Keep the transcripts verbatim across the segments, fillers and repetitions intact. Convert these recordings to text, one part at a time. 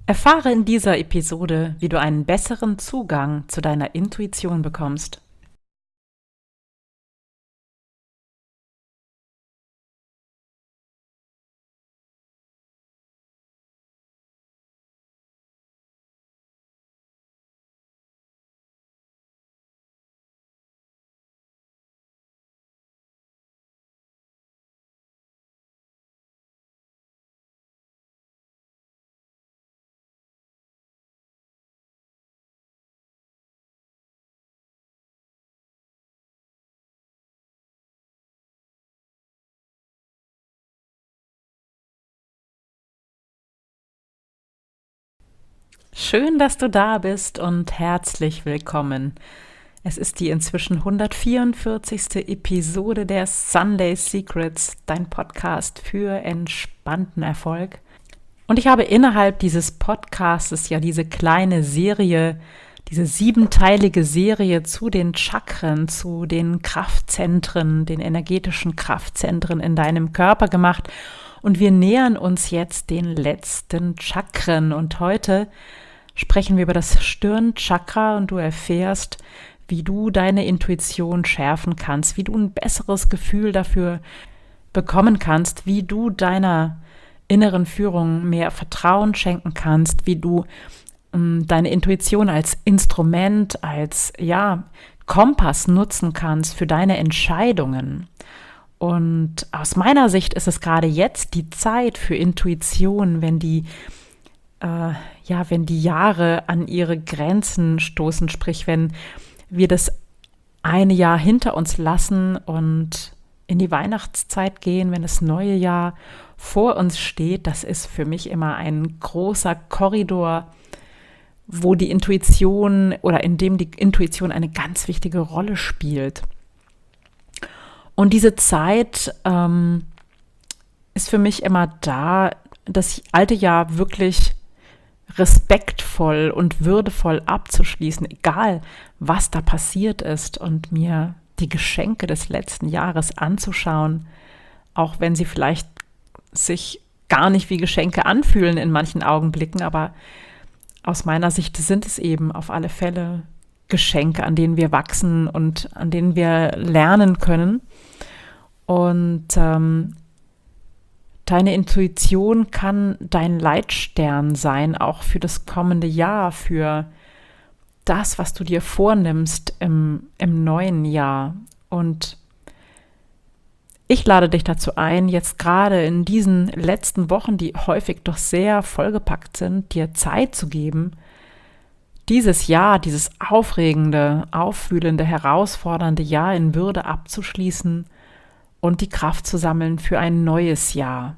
Erfahre in dieser Episode, wie du einen besseren Zugang zu deiner Intuition bekommst. Schön, dass du da bist und herzlich willkommen. Es ist die inzwischen hundertvierundvierzigste Episode der Sunday Secrets, dein Podcast für entspannten Erfolg. Und ich habe innerhalb dieses Podcastes ja diese kleine Serie, diese siebenteilige Serie zu den Chakren, zu den Kraftzentren, den energetischen Kraftzentren in deinem Körper gemacht. Und wir nähern uns jetzt den letzten Chakren. Und heute sprechen wir über das Stirnchakra und du erfährst, wie du deine Intuition schärfen kannst, wie du ein besseres Gefühl dafür bekommen kannst, wie du deiner inneren Führung mehr Vertrauen schenken kannst, wie du ähm, deine Intuition als Instrument, als ja, Kompass nutzen kannst für deine Entscheidungen. Und aus meiner Sicht ist es gerade jetzt die Zeit für Intuition, wenn die äh, ja, wenn die Jahre an ihre Grenzen stoßen, sprich, wenn wir das eine Jahr hinter uns lassen und in die Weihnachtszeit gehen, wenn das neue Jahr vor uns steht, das ist für mich immer ein großer Korridor, wo die Intuition oder in dem die Intuition eine ganz wichtige Rolle spielt. Und diese Zeit ähm, ist für mich immer da, das alte Jahr wirklich respektvoll und würdevoll abzuschließen, egal was da passiert ist, und mir die Geschenke des letzten Jahres anzuschauen, auch wenn sie vielleicht sich gar nicht wie Geschenke anfühlen in manchen Augenblicken, aber aus meiner Sicht sind es eben auf alle Fälle Geschenke, an denen wir wachsen und an denen wir lernen können. Und ähm, deine Intuition kann dein Leitstern sein, auch für das kommende Jahr, für das, was du dir vornimmst im, im neuen Jahr. Und ich lade dich dazu ein, jetzt gerade in diesen letzten Wochen, die häufig doch sehr vollgepackt sind, dir Zeit zu geben, dieses Jahr, dieses aufregende, aufwühlende, herausfordernde Jahr in Würde abzuschließen und die Kraft zu sammeln für ein neues Jahr.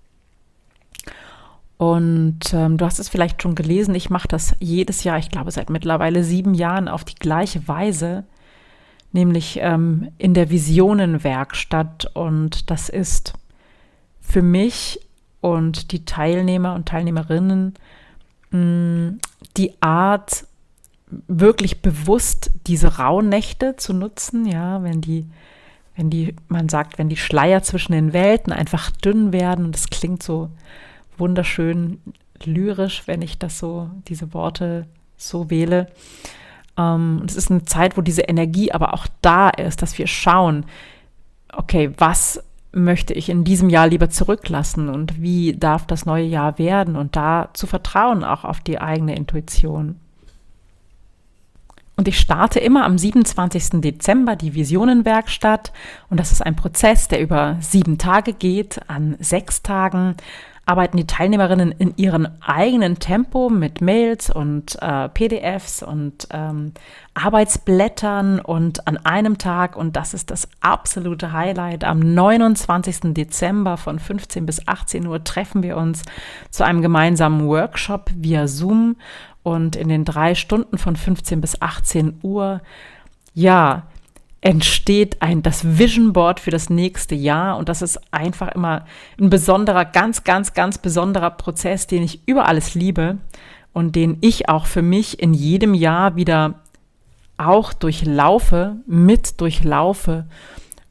Und ähm, du hast es vielleicht schon gelesen, ich mache das jedes Jahr, ich glaube seit mittlerweile sieben Jahren auf die gleiche Weise, nämlich ähm, in der Visionenwerkstatt. Und das ist für mich und die Teilnehmer und Teilnehmerinnen mh, die Art, wirklich bewusst diese Rauhnächte zu nutzen, ja, wenn die Wenn die, man sagt, wenn die Schleier zwischen den Welten einfach dünn werden, und das klingt so wunderschön lyrisch, wenn ich das so, diese Worte so wähle. Ähm, es ist eine Zeit, wo diese Energie aber auch da ist, dass wir schauen, okay, was möchte ich in diesem Jahr lieber zurücklassen und wie darf das neue Jahr werden, und da zu vertrauen auch auf die eigene Intuition. Und ich starte immer am siebenundzwanzigsten Dezember die Visionenwerkstatt, und das ist ein Prozess, der über sieben Tage geht. An sechs Tagen arbeiten die Teilnehmerinnen in ihrem eigenen Tempo mit Mails und äh, P D Fs und ähm, Arbeitsblättern, und an einem Tag, und das ist das absolute Highlight, am neunundzwanzigsten Dezember von fünfzehn bis achtzehn Uhr treffen wir uns zu einem gemeinsamen Workshop via Zoom. Und in den drei Stunden von fünfzehn bis achtzehn Uhr, ja, entsteht ein, das Vision Board für das nächste Jahr. Und das ist einfach immer ein besonderer, ganz, ganz, ganz besonderer Prozess, den ich über alles liebe und den ich auch für mich in jedem Jahr wieder auch durchlaufe, mit durchlaufe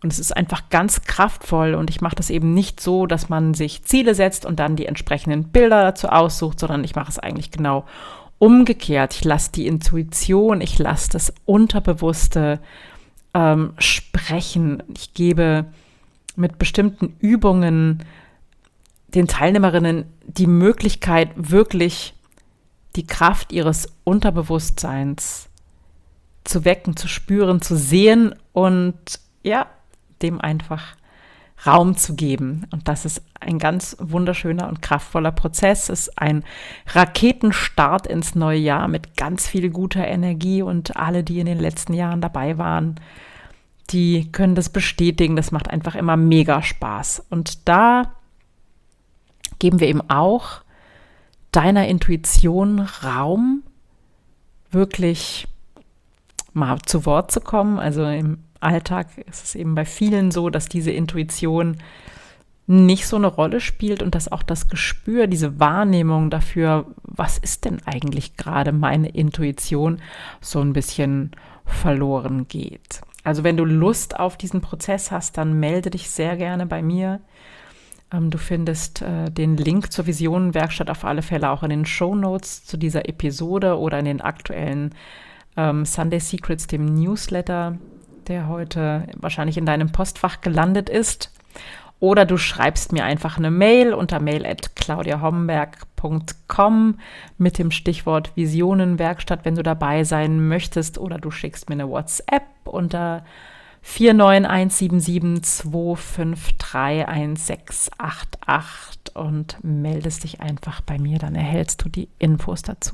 Und es ist einfach ganz kraftvoll und ich mache das eben nicht so, dass man sich Ziele setzt und dann die entsprechenden Bilder dazu aussucht, sondern ich mache es eigentlich genau umgekehrt. Ich lasse die Intuition, ich lasse das Unterbewusste ähm, sprechen. Ich gebe mit bestimmten Übungen den Teilnehmerinnen die Möglichkeit, wirklich die Kraft ihres Unterbewusstseins zu wecken, zu spüren, zu sehen und ja, dem einfach Raum zu geben. Und das ist ein ganz wunderschöner und kraftvoller Prozess. Es ist ein Raketenstart ins neue Jahr mit ganz viel guter Energie und alle, die in den letzten Jahren dabei waren, die können das bestätigen. Das macht einfach immer mega Spaß. Und da geben wir eben auch deiner Intuition Raum, wirklich mal zu Wort zu kommen. Also im Alltag ist es eben bei vielen so, dass diese Intuition nicht so eine Rolle spielt und dass auch das Gespür, diese Wahrnehmung dafür, was ist denn eigentlich gerade meine Intuition, so ein bisschen verloren geht. Also wenn du Lust auf diesen Prozess hast, dann melde dich sehr gerne bei mir. Ähm, du findest äh, den Link zur Visionenwerkstatt auf alle Fälle auch in den Shownotes zu dieser Episode oder in den aktuellen ähm, Sunday Secrets, dem Newsletter, der heute wahrscheinlich in deinem Postfach gelandet ist. Oder du schreibst mir einfach eine Mail unter mail at claudia homberg punkt com mit dem Stichwort Visionenwerkstatt, wenn du dabei sein möchtest. Oder du schickst mir eine WhatsApp unter vier neun eins sieben sieben zwei fünf drei eins sechs acht acht und meldest dich einfach bei mir, dann erhältst du die Infos dazu.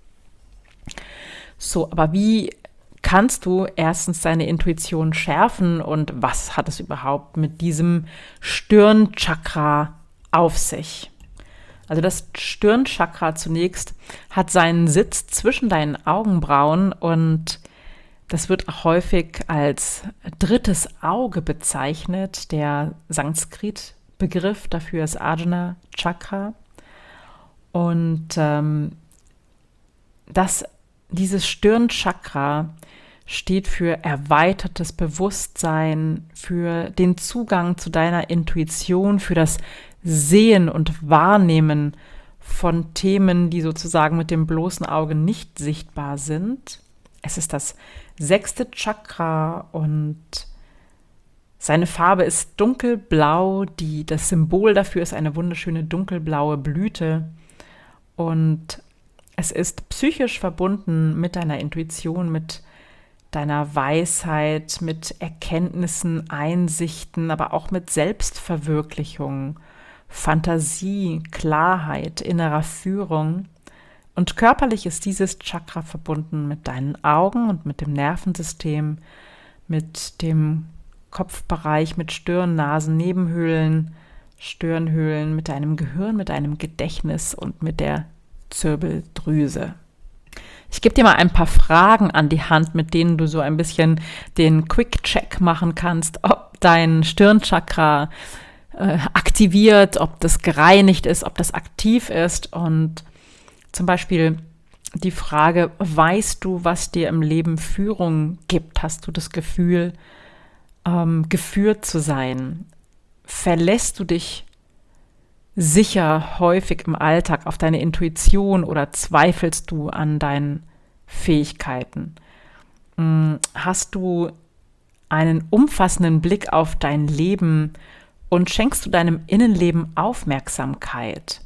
So, aber wie kannst du erstens deine Intuition schärfen und was hat es überhaupt mit diesem Stirnchakra auf sich? Also das Stirnchakra zunächst hat seinen Sitz zwischen deinen Augenbrauen und das wird auch häufig als drittes Auge bezeichnet. Der Sanskrit-Begriff dafür ist Ajna Chakra. Und ähm, das, dieses Stirnchakra steht für erweitertes Bewusstsein, für den Zugang zu deiner Intuition, für das Sehen und Wahrnehmen von Themen, die sozusagen mit dem bloßen Auge nicht sichtbar sind. Es ist das sechste Chakra und seine Farbe ist dunkelblau. Die, das Symbol dafür ist eine wunderschöne dunkelblaue Blüte. Und es ist psychisch verbunden mit deiner Intuition, mit deiner Weisheit, mit Erkenntnissen, Einsichten, aber auch mit Selbstverwirklichung, Fantasie, Klarheit, innerer Führung. Und körperlich ist dieses Chakra verbunden mit deinen Augen und mit dem Nervensystem, mit dem Kopfbereich, mit Stirn, Nasen, Nebenhöhlen, Stirnhöhlen, mit deinem Gehirn, mit deinem Gedächtnis und mit der Zirbeldrüse. Ich gebe dir mal ein paar Fragen an die Hand, mit denen du so ein bisschen den Quick-Check machen kannst, ob dein Stirnchakra äh, aktiviert, ob das gereinigt ist, ob das aktiv ist. Und zum Beispiel die Frage, weißt du, was dir im Leben Führung gibt? Hast du das Gefühl, ähm, geführt zu sein? Verlässt du dich sicher häufig im Alltag auf deine Intuition oder zweifelst du an deinen Fähigkeiten? Hast du einen umfassenden Blick auf dein Leben und schenkst du deinem Innenleben Aufmerksamkeit?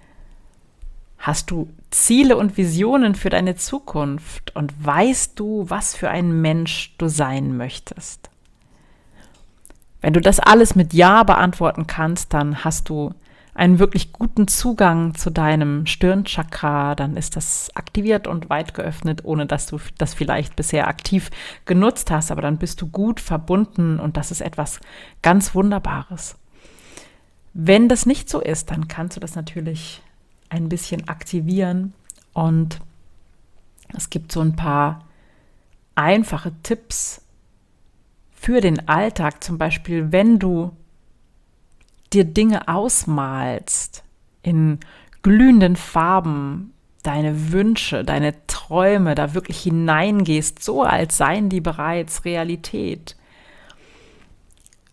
Hast du Ziele und Visionen für deine Zukunft und weißt du, was für ein Mensch du sein möchtest? Wenn du das alles mit Ja beantworten kannst, dann hast du einen wirklich guten Zugang zu deinem Stirnchakra, dann ist das aktiviert und weit geöffnet, ohne dass du das vielleicht bisher aktiv genutzt hast, aber dann bist du gut verbunden und das ist etwas ganz Wunderbares. Wenn das nicht so ist, dann kannst du das natürlich ein bisschen aktivieren und es gibt so ein paar einfache Tipps für den Alltag, zum Beispiel, wenn du dir Dinge ausmalst in glühenden Farben, deine Wünsche, deine Träume, da wirklich hineingehst, so als seien die bereits Realität,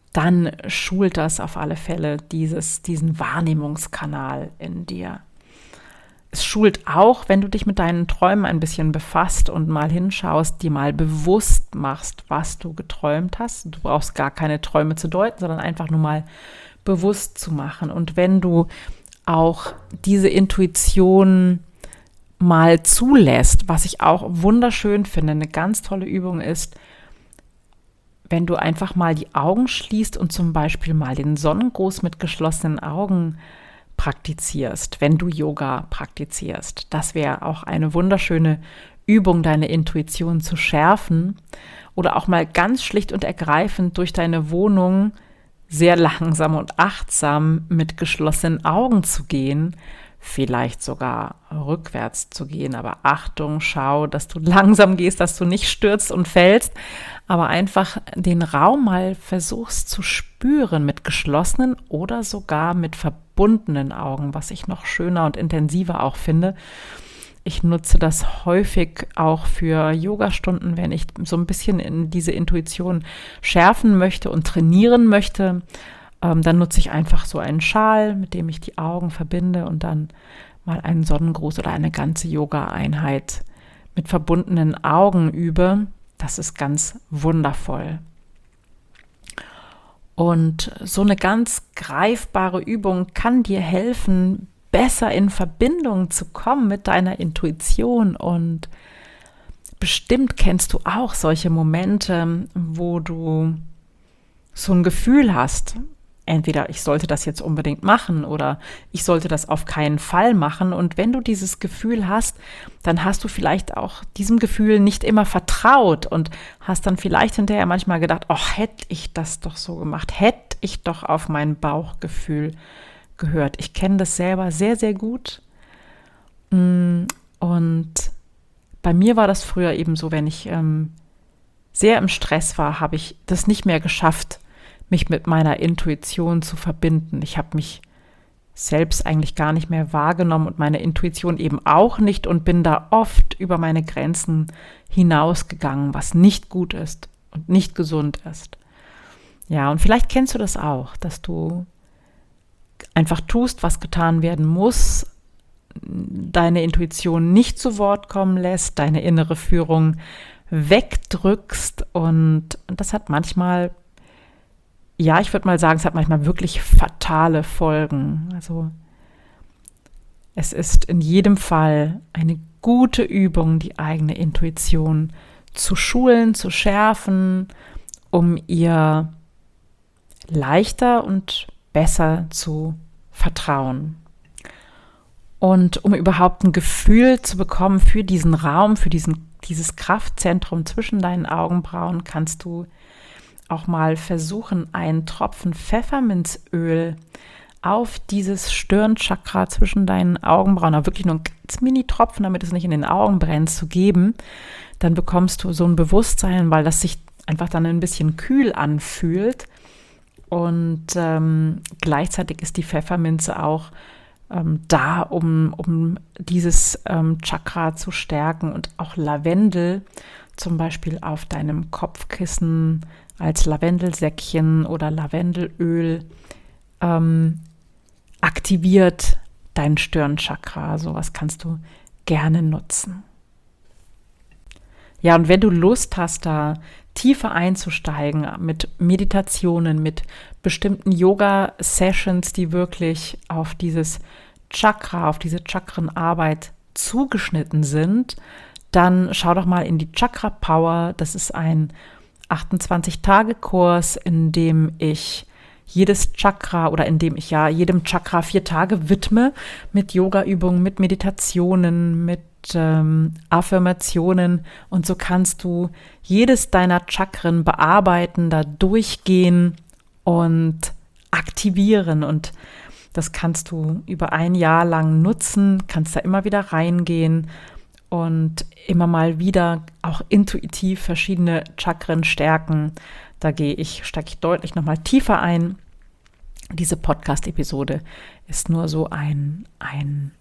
dann schult das auf alle Fälle dieses, diesen Wahrnehmungskanal in dir. Es schult auch, wenn du dich mit deinen Träumen ein bisschen befasst und mal hinschaust, dir mal bewusst machst, was du geträumt hast. Du brauchst gar keine Träume zu deuten, sondern einfach nur mal bewusst zu machen. Und wenn du auch diese Intuition mal zulässt, was ich auch wunderschön finde, eine ganz tolle Übung ist, wenn du einfach mal die Augen schließt und zum Beispiel mal den Sonnengruß mit geschlossenen Augen praktizierst, wenn du Yoga praktizierst. Das wäre auch eine wunderschöne Übung, deine Intuition zu schärfen oder auch mal ganz schlicht und ergreifend durch deine Wohnung sehr langsam und achtsam mit geschlossenen Augen zu gehen, vielleicht sogar rückwärts zu gehen, aber Achtung, schau, dass du langsam gehst, dass du nicht stürzt und fällst, aber einfach den Raum mal versuchst zu spüren mit geschlossenen oder sogar mit verbundenen Augen, was ich noch schöner und intensiver auch finde. Ich nutze das häufig auch für Yogastunden, wenn ich so ein bisschen in diese Intuition schärfen möchte und trainieren möchte. Ähm, dann nutze ich einfach so einen Schal, mit dem ich die Augen verbinde und dann mal einen Sonnengruß oder eine ganze Yoga-Einheit mit verbundenen Augen übe. Das ist ganz wundervoll. Und so eine ganz greifbare Übung kann dir helfen, besser in Verbindung zu kommen mit deiner Intuition. Und bestimmt kennst du auch solche Momente, wo du so ein Gefühl hast, entweder ich sollte das jetzt unbedingt machen oder ich sollte das auf keinen Fall machen. Und wenn du dieses Gefühl hast, dann hast du vielleicht auch diesem Gefühl nicht immer vertraut und hast dann vielleicht hinterher manchmal gedacht, ach, hätte ich das doch so gemacht, hätte ich doch auf mein Bauchgefühl gehört. Ich kenne das selber sehr, sehr gut. Und bei mir war das früher eben so, wenn ich ähm, sehr im Stress war, habe ich das nicht mehr geschafft, mich mit meiner Intuition zu verbinden. Ich habe mich selbst eigentlich gar nicht mehr wahrgenommen und meine Intuition eben auch nicht und bin da oft über meine Grenzen hinausgegangen, was nicht gut ist und nicht gesund ist. Ja, und vielleicht kennst du das auch, dass du einfach tust, was getan werden muss, deine Intuition nicht zu Wort kommen lässt, deine innere Führung wegdrückst und das hat manchmal Ja, ich würde mal sagen, es hat manchmal wirklich fatale Folgen. Also es ist in jedem Fall eine gute Übung, die eigene Intuition zu schulen, zu schärfen, um ihr leichter und besser zu vertrauen. Und um überhaupt ein Gefühl zu bekommen für diesen Raum, für diesen, dieses Kraftzentrum zwischen deinen Augenbrauen, kannst du auch mal versuchen, einen Tropfen Pfefferminzöl auf dieses Stirnchakra zwischen deinen Augenbrauen, aber wirklich nur ein ganz Mini-Tropfen, damit es nicht in den Augen brennt, zu geben. Dann bekommst du so ein Bewusstsein, weil das sich einfach dann ein bisschen kühl anfühlt. Und ähm, gleichzeitig ist die Pfefferminze auch ähm, da, um, um dieses ähm, Chakra zu stärken. Und auch Lavendel, zum Beispiel auf deinem Kopfkissen als Lavendelsäckchen oder Lavendelöl, ähm, aktiviert dein Stirnchakra. Sowas kannst du gerne nutzen. Ja, und wenn du Lust hast, da tiefer einzusteigen mit Meditationen, mit bestimmten Yoga-Sessions, die wirklich auf dieses Chakra, auf diese Chakrenarbeit zugeschnitten sind, dann schau doch mal in die Chakra Power. Das ist ein achtundzwanzig-Tage-Kurs, in dem ich jedes Chakra oder in dem ich ja jedem Chakra vier Tage widme mit Yoga-Übungen, mit Meditationen, mit ähm, Affirmationen. Und so kannst du jedes deiner Chakren bearbeiten, da durchgehen und aktivieren. Und das kannst du über ein Jahr lang nutzen, kannst da immer wieder reingehen und immer mal wieder auch intuitiv verschiedene Chakren stärken. Da gehe ich, steige ich deutlich nochmal tiefer ein. Diese Podcast-Episode ist nur so ein, ein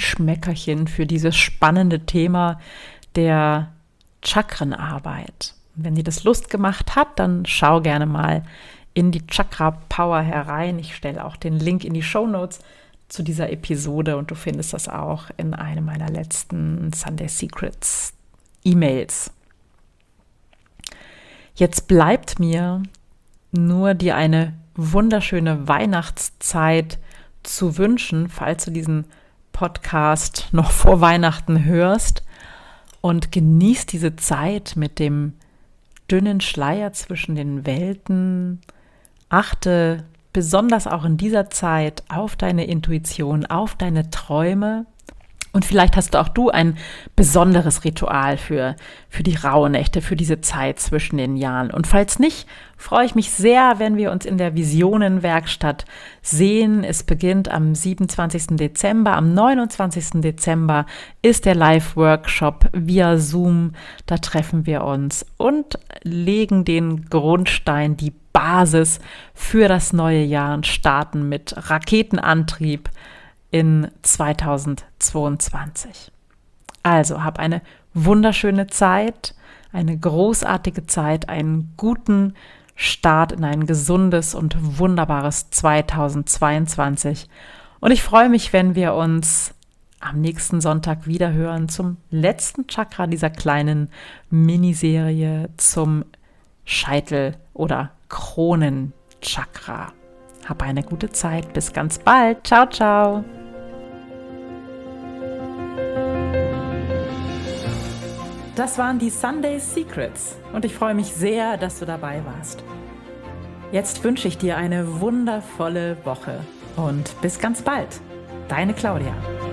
Anschmeckerchen für dieses spannende Thema der Chakrenarbeit. Und wenn dir das Lust gemacht hat, dann schau gerne mal in die Chakra Power herein. Ich stelle auch den Link in die Shownotes zu dieser Episode und du findest das auch in einem meiner letzten Sunday Secrets E-Mails. Jetzt bleibt mir nur dir eine wunderschöne Weihnachtszeit zu wünschen, falls du diesen Podcast noch vor Weihnachten hörst, und genieß diese Zeit mit dem dünnen Schleier zwischen den Welten. Achte besonders auch in dieser Zeit auf deine Intuition, auf deine Träume. Und vielleicht hast du auch du ein besonderes Ritual für, für die Rauhnächte, für diese Zeit zwischen den Jahren. Und falls nicht, freue ich mich sehr, wenn wir uns in der Visionenwerkstatt sehen. Es beginnt am siebenundzwanzigsten Dezember. Am neunundzwanzigsten Dezember ist der Live-Workshop via Zoom. Da treffen wir uns und legen den Grundstein, die Basis für das neue Jahr und starten mit Raketenantrieb in zweitausendzweiundzwanzig. Also hab eine wunderschöne Zeit, eine großartige Zeit, einen guten Start in ein gesundes und wunderbares zweitausendzweiundzwanzig. Und ich freue mich, wenn wir uns am nächsten Sonntag wieder hören zum letzten Chakra dieser kleinen Miniserie, zum Scheitel- oder Kronenchakra. Hab eine gute Zeit. Bis ganz bald. Ciao, ciao. Das waren die Sunday Secrets und ich freue mich sehr, dass du dabei warst. Jetzt wünsche ich dir eine wundervolle Woche und bis ganz bald. Deine Claudia.